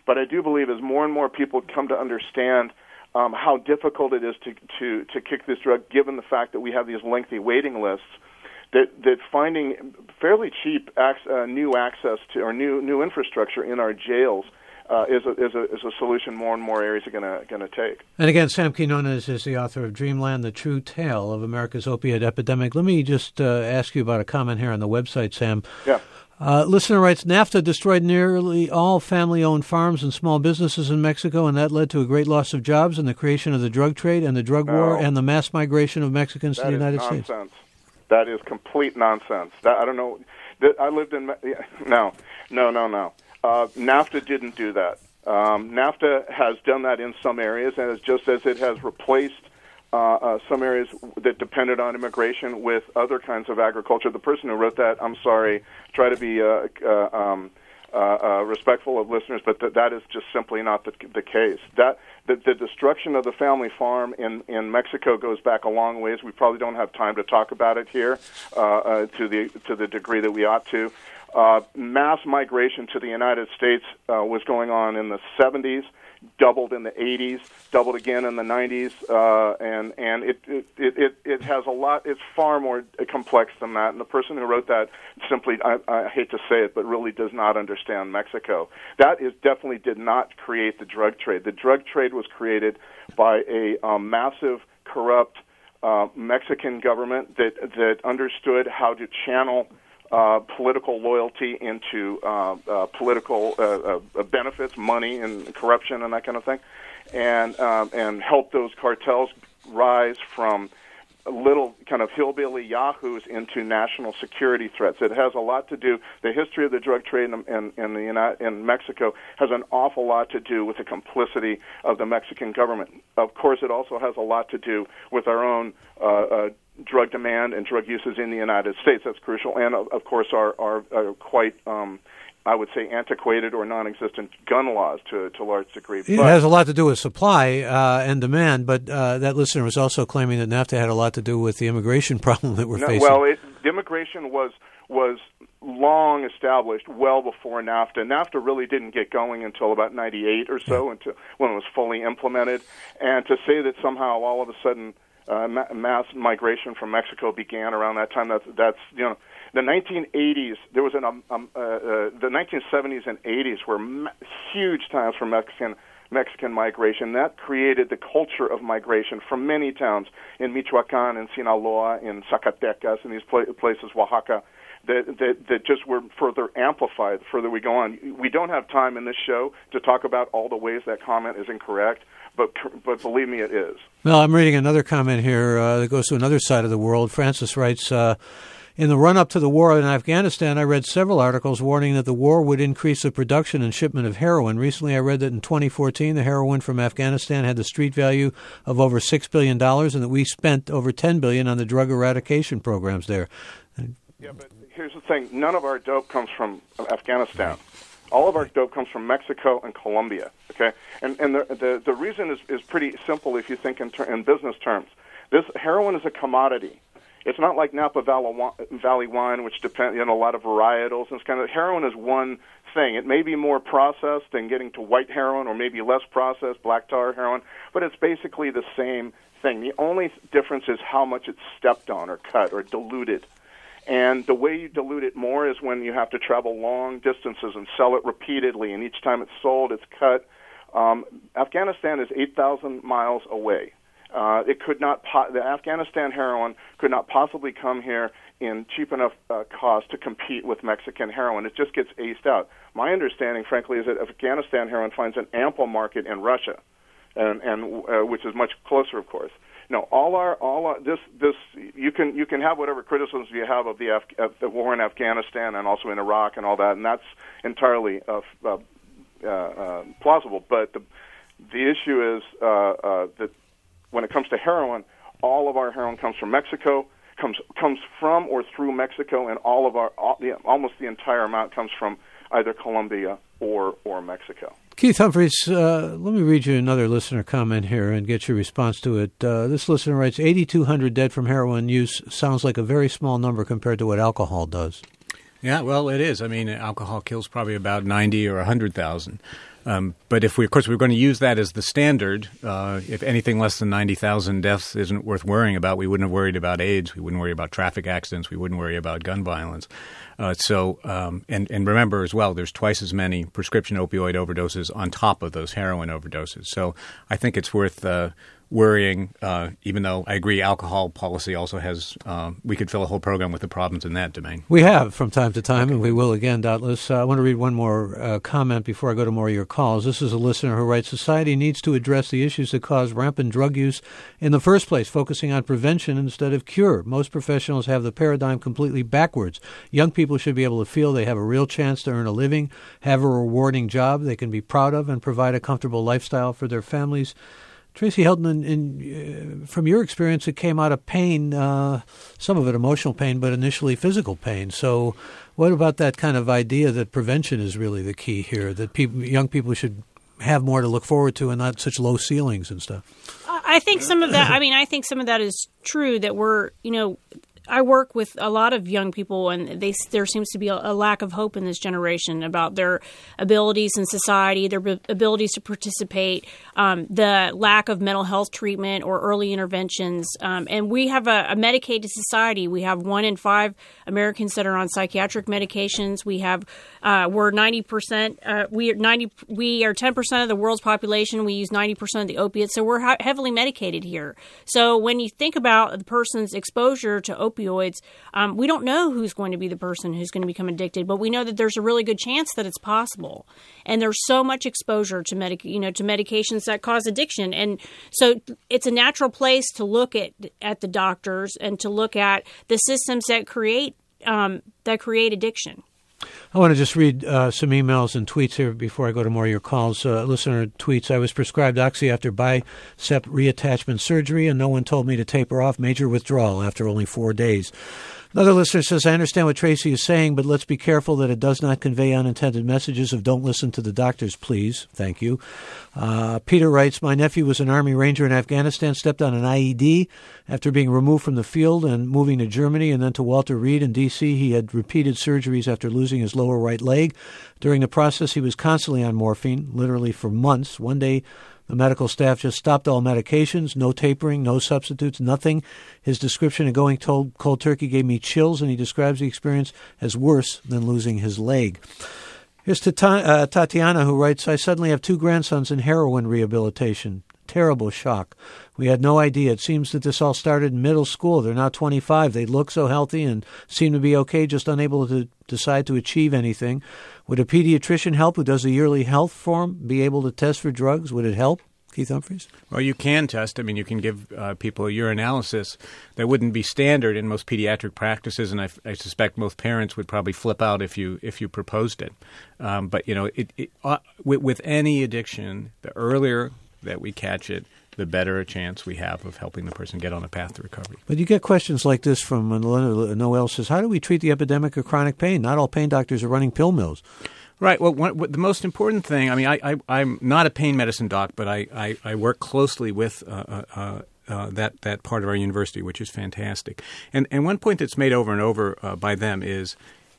But I do believe as more and more people come to understand um, how difficult it is to, to, to kick this drug, given the fact that we have these lengthy waiting lists, that, that finding fairly cheap ac- uh, new access to or new new infrastructure in our jails uh, is, a, is, a, is a solution more and more areas are going to going to take. And again, Sam Quinones is the author of Dreamland, The True Tale of America's Opiate Epidemic. Let me just uh, ask you about a comment here on the website, Sam. Yeah. Uh, listener writes, NAFTA destroyed nearly all family-owned farms and small businesses in Mexico, and that led to a great loss of jobs and the creation of the drug trade and the drug no. war and the mass migration of Mexicans that to the United nonsense. States. That is complete nonsense. That, I don't know. That, I lived in... No, no, no, no. Uh, NAFTA didn't do that. Um, NAFTA has done that in some areas, and it's just as it has replaced Uh, uh, some areas that depended on immigration with other kinds of agriculture. The person who wrote that, I'm sorry, try to be uh, uh, um, uh, uh, respectful of listeners, but th- that is just simply not the, the case. That the, the destruction of the family farm in, in Mexico goes back a long ways. We probably don't have time to talk about it here uh, uh, to the to the degree that we ought to. Uh, mass migration to the United States uh, was going on in the seventies. Doubled in the eighties, doubled again in the nineties, uh, and and it, it it it has a lot. It's far more complex than that. And the person who wrote that simply, I, I hate to say it, but really does not understand Mexico. That is definitely did not create the drug trade. The drug trade was created by a um, massive, corrupt uh, Mexican government that that understood how to channel Uh, political loyalty into uh, uh, political uh, uh, benefits, money, and corruption, and that kind of thing, and um, and help those cartels rise from little kind of hillbilly yahoos into national security threats. It has a lot to do. The history of the drug trade in, in, in the United, in Mexico has an awful lot to do with the complicity of the Mexican government. Of course, it also has a lot to do with our own uh, uh, drug demand and drug uses in the United States. That's crucial, and of, of course, our, our, our quite, um, I would say, antiquated or non-existent gun laws to, to a large degree. It but, has a lot to do with supply uh, and demand, but uh, that listener was also claiming that NAFTA had a lot to do with the immigration problem that we're no, facing. Well, it, immigration was was long established well before NAFTA. NAFTA really didn't get going until about ninety-eight or so, yeah. until when it was fully implemented. And to say that somehow all of a sudden Uh, ma- mass migration from Mexico began around that time. That's, that's you know, the nineteen eighties. There was an um, um, uh, uh, the nineteen seventies and eighties were ma- huge times for Mexican Mexican migration. That created the culture of migration from many towns in Michoacan, in Sinaloa, in Zacatecas, in these pla- places, Oaxaca, that, that that just were further amplified the further we go on. We don't have time in this show to talk about all the ways that comment is incorrect. But but believe me, it is. Well, I'm reading another comment here uh, that goes to another side of the world. Francis writes, uh, in the run-up to the war in Afghanistan, I read several articles warning that the war would increase the production and shipment of heroin. Recently, I read that in twenty fourteen, the heroin from Afghanistan had the street value of over six billion dollars and that we spent over ten billion dollars on the drug eradication programs there. Yeah, but here's the thing. None of our dope comes from Afghanistan. All of our dope comes from Mexico and Colombia, okay? And and the the, the reason is, is pretty simple if you think in, ter- in business terms. This heroin is a commodity. It's not like Napa Valley wine, which depends on a lot of varietals. And it's kind of, heroin is one thing. It may be more processed than getting to white heroin, or maybe less processed, black tar heroin, but it's basically the same thing. The only difference is how much it's stepped on or cut or diluted. And the way you dilute it more is when you have to travel long distances and sell it repeatedly, and each time it's sold, it's cut. Um, Afghanistan is eight thousand miles away. Uh, it could not po- the Afghanistan heroin could not possibly come here in cheap enough uh, cost to compete with Mexican heroin. It just gets aced out. My understanding, frankly, is that Afghanistan heroin finds an ample market in Russia, and, and uh, which is much closer, of course. No, all our all our, this this you can you can have whatever criticisms you have of the Af- of the war in Afghanistan and also in Iraq and all that, and that's entirely uh, uh, uh, plausible. But the the issue is uh, uh, that when it comes to heroin, all of our heroin comes from Mexico, comes comes from or through Mexico, and all of our all, the, almost the entire amount comes from either Colombia or or Mexico. Keith Humphreys, uh, let me read you another listener comment here and get your response to it. Uh, this listener writes, eighty-two hundred dead from heroin use sounds like a very small number compared to what alcohol does. Yeah, well, it is. I mean, alcohol kills probably about ninety or one hundred thousand. Um, but if we, of course, we're going to use that as the standard, uh, if anything less than ninety thousand deaths isn't worth worrying about, we wouldn't have worried about AIDS, we wouldn't worry about traffic accidents, we wouldn't worry about gun violence. Uh, so, um, and, and remember as well, there's twice as many prescription opioid overdoses on top of those heroin overdoses. So I think it's worth uh, worrying, uh, even though I agree alcohol policy also has, uh, we could fill a whole program with the problems in that domain. We have from time to time, and we will again, doubtless. Uh, I want to read one more uh, comment before I go to more of your calls. This is a listener who writes, society needs to address the issues that cause rampant drug use in the first place, focusing on prevention instead of cure. Most professionals have the paradigm completely backwards. Young people should be able to feel they have a real chance to earn a living, have a rewarding job they can be proud of, and provide a comfortable lifestyle for their families. Tracy Heldman, in, uh, from your experience, it came out of pain, uh, some of it emotional pain, but initially physical pain. So what about that kind of idea that prevention is really the key here, that people, young people should have more to look forward to and not such low ceilings and stuff? I think some of that, I mean, I think some of that is true, that we're, you know, I work with a lot of young people, and they, there seems to be a, a lack of hope in this generation about their abilities in society, their b- abilities to participate, um, the lack of mental health treatment or early interventions. Um, and we have a, a medicated society. We have one in five Americans that are on psychiatric medications. We have uh, we're ninety percent. Uh, we are ninety. We are ten percent of the world's population. We use ninety percent of the opiates, so we're ha- heavily medicated here. So when you think about the person's exposure to opioids, opioids, um, we don't know who's going to be the person who's going to become addicted, but we know that there's a really good chance that it's possible. And there's so much exposure to medic, you know, to medications that cause addiction, and so it's a natural place to look at at the doctors and to look at the systems that create um, that create addiction. I want to just read uh, some emails and tweets here before I go to more of your calls. Uh, listener tweets, I was prescribed Oxy after bicep reattachment surgery, and no one told me to taper off. Major withdrawal after only four days. Another listener says, I understand what Tracy is saying, but let's be careful that it does not convey unintended messages of don't listen to the doctors, please. Thank you. Uh, Peter writes, my nephew was an Army Ranger in Afghanistan, stepped on an I E D after being removed from the field and moving to Germany and then to Walter Reed in D C He had repeated surgeries after losing his lower right leg. During the process, he was constantly on morphine, literally for months. One day, the medical staff just stopped all medications, no tapering, no substitutes, nothing. His description of going cold, cold turkey gave me chills, and he describes the experience as worse than losing his leg. Here's Tata- uh, Tatiana, who writes, I suddenly have two grandsons in heroin rehabilitation. Terrible shock. We had no idea. It seems that this all started in middle school. They're now twenty-five. They look so healthy and seem to be okay, just unable to decide to achieve anything. Would a pediatrician help who does a yearly health form be able to test for drugs? Would it help? Keith Humphreys? Well, you can test. I mean, you can give uh, people a urinalysis that wouldn't be standard in most pediatric practices, and I, I suspect most parents would probably flip out if you if you proposed it. Um, but, you know, it, it, uh, with, with any addiction, the earlier that we catch it, the better a chance we have of helping the person get on a path to recovery. But you get questions like this from Noel says, how do we treat the epidemic of chronic pain? Not all pain doctors are running pill mills. Right. Well, one, the most important thing, I mean, I, I, I'm not a pain medicine doc, but I, I, I work closely with uh, uh, uh, that, that part of our university, which is fantastic. And, and one point that's made over and over uh, by them is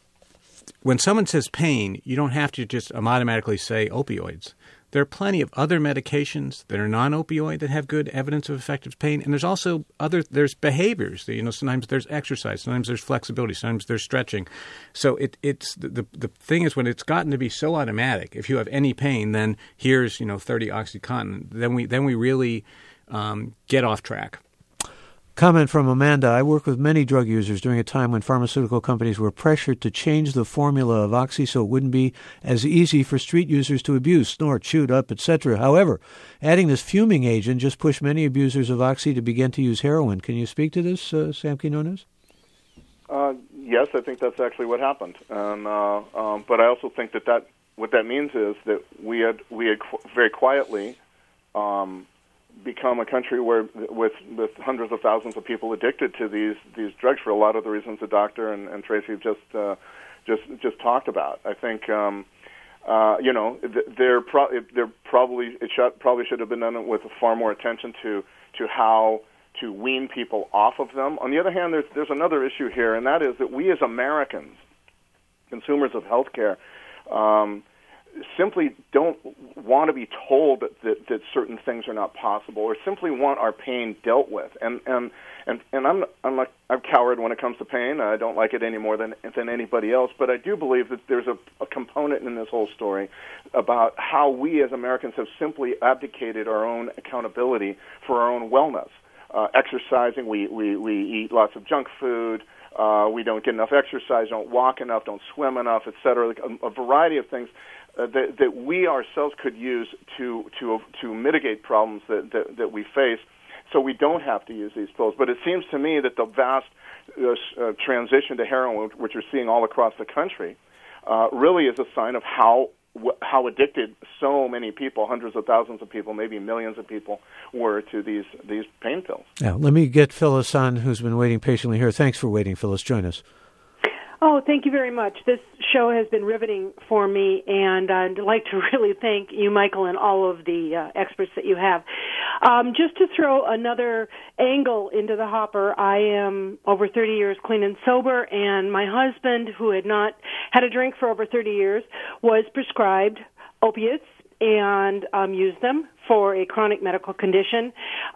when someone says pain, you don't have to just automatically say opioids. There are plenty of other medications that are non-opioid that have good evidence of effective pain, and there's also other there's behaviors. You know, sometimes there's exercise, sometimes there's flexibility, sometimes there's stretching. So it it's the, the the thing is when it's gotten to be so automatic. If you have any pain, then here's you know thirty OxyContin. Then we then we really um, get off track. Comment from Amanda. I worked with many drug users during a time when pharmaceutical companies were pressured to change the formula of Oxy so it wouldn't be as easy for street users to abuse, snort, shoot up, et cetera. However, adding this fuming agent just pushed many abusers of Oxy to begin to use heroin. Can you speak to this, uh, Sam Quinones? Uh, yes, I think that's actually what happened. And, uh, um, but I also think that, that what that means is that we had, we had qu- very quietly um, become a country where with with hundreds of thousands of people addicted to these these drugs for a lot of the reasons the doctor and, and Tracy just uh, just just talked about. I think um, uh, you know there pro- there probably it should, probably should have been done with far more attention to to how to wean people off of them. On the other hand, there's there's another issue here, and that is that we as Americans, consumers of healthcare, um, simply don't want to be told that, that, that certain things are not possible, or simply want our pain dealt with. And and and, and I'm I'm a, I'm a coward when it comes to pain. I don't like it any more than than anybody else. But I do believe that there's a, a component in this whole story about how we as Americans have simply abdicated our own accountability for our own wellness. Uh, exercising, we, we, we eat lots of junk food. Uh, we don't get enough exercise, don't walk enough, don't swim enough, et cetera. Like a, a variety of things uh, that, that we ourselves could use to to to mitigate problems that, that, that we face, so we don't have to use these pills. But it seems to me that the vast uh, uh, transition to heroin, which we're seeing all across the country, uh, really is a sign of how how addicted so many people, hundreds of thousands of people, maybe millions of people, were to these these pain pills. Yeah, let me get Phyllis on, who's been waiting patiently here. Thanks for waiting, Phyllis. Join us. Oh, thank you very much. This show has been riveting for me, and I'd like to really thank you, Michael, and all of the uh, experts that you have. Um, just to throw another angle into the hopper, I am over thirty years clean and sober, and my husband, who had not had a drink for over thirty years, was prescribed opiates and um, used them for a chronic medical condition.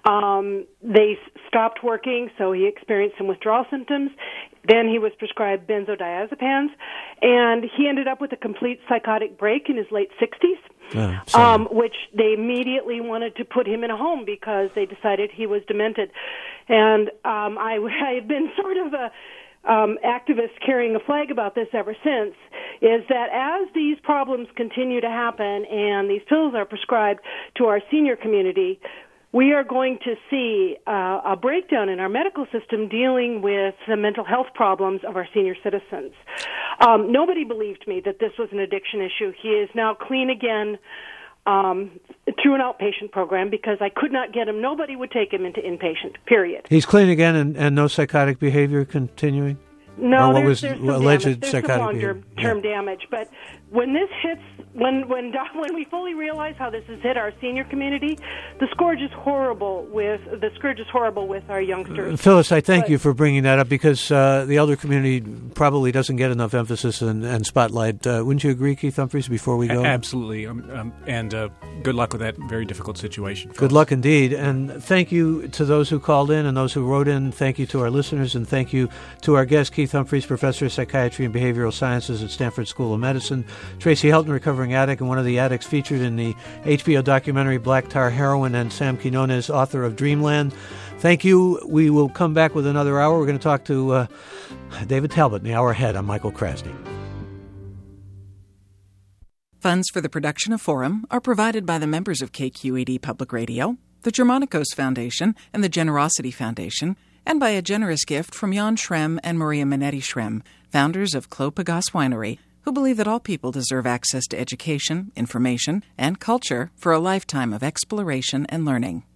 Um, they stopped working, so he experienced some withdrawal symptoms. Then he was prescribed benzodiazepines, and he ended up with a complete psychotic break in his late sixties, Oh, um, which they immediately wanted to put him in a home because they decided he was demented. And um, I, I have been sort of a Um, activists carrying a flag about this ever since, is that as these problems continue to happen and these pills are prescribed to our senior community, we are going to see uh, a breakdown in our medical system dealing with the mental health problems of our senior citizens. Um, nobody believed me that this was an addiction issue. He is now clean again um, through an outpatient program because I could not get him. Nobody would take him into inpatient, period. He's clean again and, and no psychotic behavior continuing? No, or what there's, was there's some alleged damage. There's psychotic some long-term behavior? Yeah. damage. But when this hits, when when when we fully realize how this has hit our senior community, the scourge is horrible. With the scourge is horrible with our youngsters. Uh, Phyllis, I thank but, you for bringing that up because uh, the elder community probably doesn't get enough emphasis and, and spotlight. Uh, wouldn't you agree, Keith Humphreys? Before we go, A- absolutely. Um, um, and uh, good luck with that very difficult situation. Good luck indeed. And thank you to those who called in and those who wrote in. Thank you to our listeners, and thank you to our guest, Keith Humphreys, Professor of Psychiatry and Behavioral Sciences at Stanford School of Medicine, Tracy Helton, recovering addict and one of the addicts featured in the H B O documentary Black Tar Heroin, and Sam Quinones, author of Dreamland. Thank you. We will come back with another hour. We're going to talk to uh, David Talbot in the hour ahead. I'm Michael Krasny. Funds for the production of Forum are provided by the members of K Q E D Public Radio, the Germanicos Foundation, and the Generosity Foundation, and by a generous gift from Jan Schrem and Maria Minetti Schrem, founders of Clos Pegase Winery, who believe that all people deserve access to education, information, and culture for a lifetime of exploration and learning.